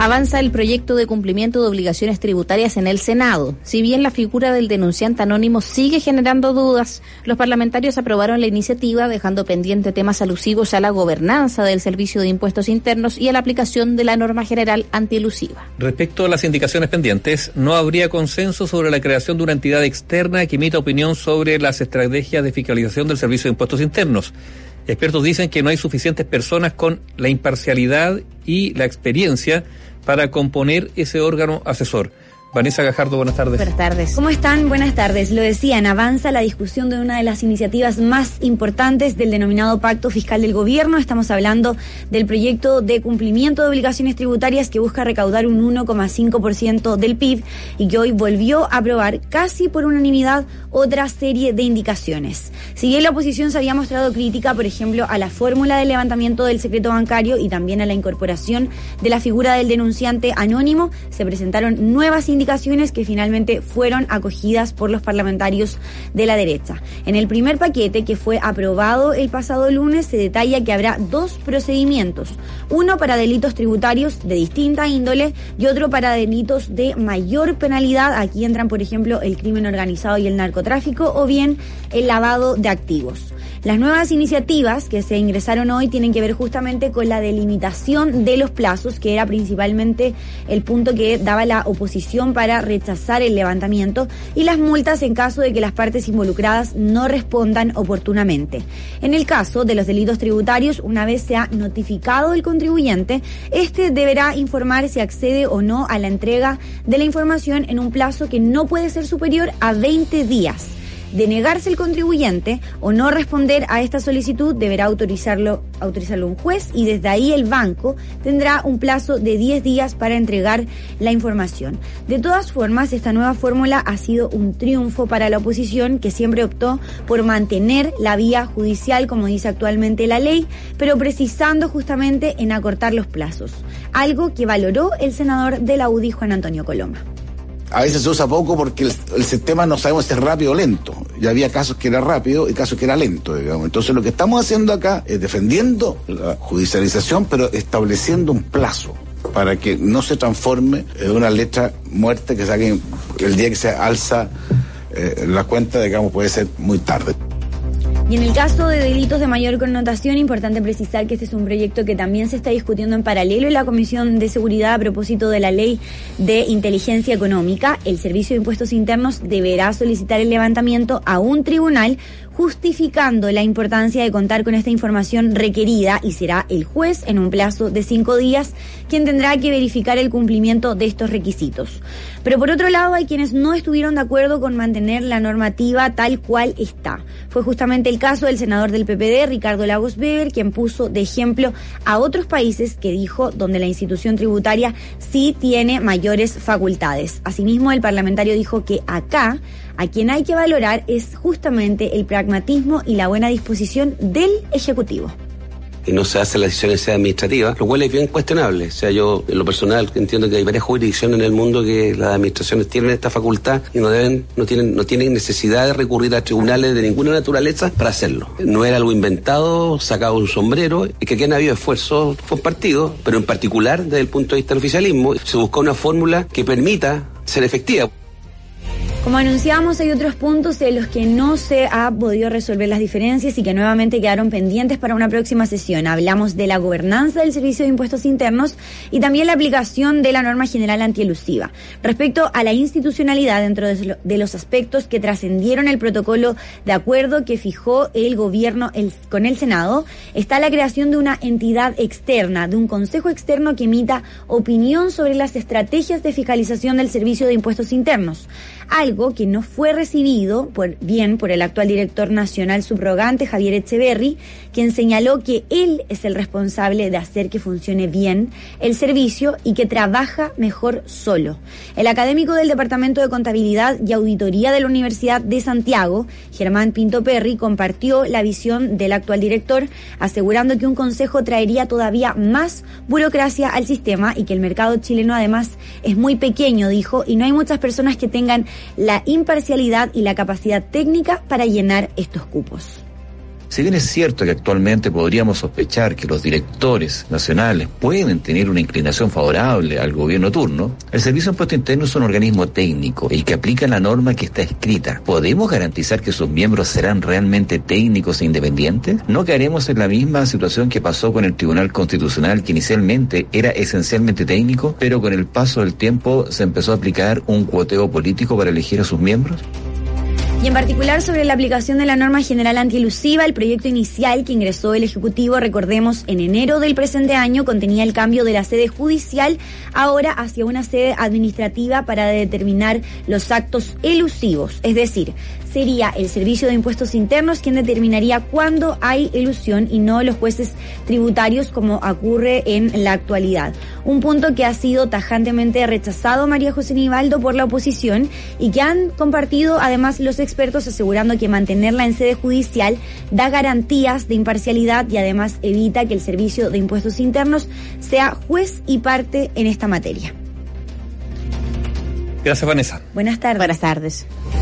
Avanza el proyecto de cumplimiento de obligaciones tributarias en el Senado. Si bien la figura del denunciante anónimo sigue generando dudas, los parlamentarios aprobaron la iniciativa dejando pendiente temas alusivos a la gobernanza del Servicio de Impuestos Internos y a la aplicación de la norma general antielusiva. Respecto a las indicaciones pendientes, no habría consenso sobre la creación de una entidad externa que emita opinión sobre las estrategias de fiscalización del Servicio de Impuestos Internos. Expertos dicen que no hay suficientes personas con la imparcialidad y la experiencia para componer ese órgano asesor. Vanessa Gajardo, buenas tardes. Buenas tardes. ¿Cómo están? Buenas tardes. Lo decían, avanza la discusión de una de las iniciativas más importantes del denominado Pacto Fiscal del Gobierno. Estamos hablando del proyecto de cumplimiento de obligaciones tributarias que busca recaudar un 1,5% del PIB y que hoy volvió a aprobar casi por unanimidad otra serie de indicaciones. Si bien la oposición se había mostrado crítica, por ejemplo, a la fórmula del levantamiento del secreto bancario y también a la incorporación de la figura del denunciante anónimo, se presentaron nuevas indicaciones que finalmente fueron acogidas por los parlamentarios de la derecha. En el primer paquete, que fue aprobado el pasado lunes, se detalla que habrá dos procedimientos, uno para delitos tributarios de distinta índole y otro para delitos de mayor penalidad. Aquí entran, por ejemplo, el crimen organizado y el narcotráfico o bien el lavado de activos. Las nuevas iniciativas que se ingresaron hoy tienen que ver justamente con la delimitación de los plazos, que era principalmente el punto que daba la oposición para rechazar el levantamiento, y las multas en caso de que las partes involucradas no respondan oportunamente. En el caso de los delitos tributarios, una vez se ha notificado el contribuyente, este deberá informar si accede o no a la entrega de la información en un plazo que no puede ser superior a 20 días. De negarse el contribuyente o no responder a esta solicitud, deberá autorizarlo un juez y desde ahí el banco tendrá un plazo de 10 días para entregar la información. De todas formas, esta nueva fórmula ha sido un triunfo para la oposición, que siempre optó por mantener la vía judicial, como dice actualmente la ley, pero precisando justamente en acortar los plazos, algo que valoró el senador de la UDI, Juan Antonio Coloma. A veces se usa poco porque el sistema no sabemos si es rápido o lento. Ya había casos que era rápido y casos que era lento, digamos. Entonces lo que estamos haciendo acá es defendiendo la judicialización, pero estableciendo un plazo para que no se transforme en una letra muerta que saquen el día que se alza la cuenta, digamos, puede ser muy tarde. Y en el caso de delitos de mayor connotación, importante precisar que este es un proyecto que también se está discutiendo en paralelo en la Comisión de Seguridad a propósito de la Ley de Inteligencia Económica. El Servicio de Impuestos Internos deberá solicitar el levantamiento a un tribunal, justificando la importancia de contar con esta información requerida, y será el juez, en un plazo de 5 días, quien tendrá que verificar el cumplimiento de estos requisitos. Pero por otro lado, hay quienes no estuvieron de acuerdo con mantener la normativa tal cual está. Fue justamente el caso del senador del PPD, Ricardo Lagos Weber, quien puso de ejemplo a otros países que dijo donde la institución tributaria sí tiene mayores facultades. Asimismo, el parlamentario dijo que acá a quien hay que valorar es justamente el pragmatismo y la buena disposición del Ejecutivo. Y no se hacen las decisiones administrativas, lo cual es bien cuestionable. O sea, yo en lo personal entiendo que hay varias jurisdicciones en el mundo que las administraciones tienen esta facultad y no tienen necesidad de recurrir a tribunales de ninguna naturaleza para hacerlo. No era algo inventado, sacado de un sombrero, y que aquí han habido esfuerzos compartidos, pero en particular desde el punto de vista del oficialismo se buscó una fórmula que permita ser efectiva. Como anunciábamos, hay otros puntos en los que no se ha podido resolver las diferencias y que nuevamente quedaron pendientes para una próxima sesión. Hablamos de la gobernanza del Servicio de Impuestos Internos y también la aplicación de la norma general antielusiva. Respecto a la institucionalidad, dentro de los aspectos que trascendieron el protocolo de acuerdo que fijó el gobierno con el Senado, está la creación de una entidad externa, de un consejo externo que emita opinión sobre las estrategias de fiscalización del Servicio de Impuestos Internos. Algo que no fue recibido por el actual director nacional subrogante, Javier Echeverry, quien señaló que él es el responsable de hacer que funcione bien el servicio y que trabaja mejor solo. El académico del Departamento de Contabilidad y Auditoría de la Universidad de Santiago, Germán Pinto Perry, compartió la visión del actual director, asegurando que un consejo traería todavía más burocracia al sistema y que el mercado chileno además es muy pequeño, dijo, y no hay muchas personas que tengan la imparcialidad y la capacidad técnica para llenar estos cupos. Si bien es cierto que actualmente podríamos sospechar que los directores nacionales pueden tener una inclinación favorable al gobierno turno, el Servicio de Impuesto Interno es un organismo técnico, el que aplica la norma que está escrita. ¿Podemos garantizar que sus miembros serán realmente técnicos e independientes? ¿No caeremos en la misma situación que pasó con el Tribunal Constitucional, que inicialmente era esencialmente técnico, pero con el paso del tiempo se empezó a aplicar un cuoteo político para elegir a sus miembros? Y en particular sobre la aplicación de la norma general antielusiva, el proyecto inicial que ingresó el Ejecutivo, recordemos, en enero del presente año, contenía el cambio de la sede judicial ahora hacia una sede administrativa para determinar los actos elusivos. Es decir, sería el Servicio de Impuestos Internos quien determinaría cuándo hay elusión y no los jueces tributarios como ocurre en la actualidad. Un punto que ha sido tajantemente rechazado, María José Nivaldo, por la oposición y que han compartido además los expertos, asegurando que mantenerla en sede judicial da garantías de imparcialidad y además evita que el Servicio de Impuestos Internos sea juez y parte en esta materia. Gracias, Vanessa. Buenas tardes. Buenas tardes.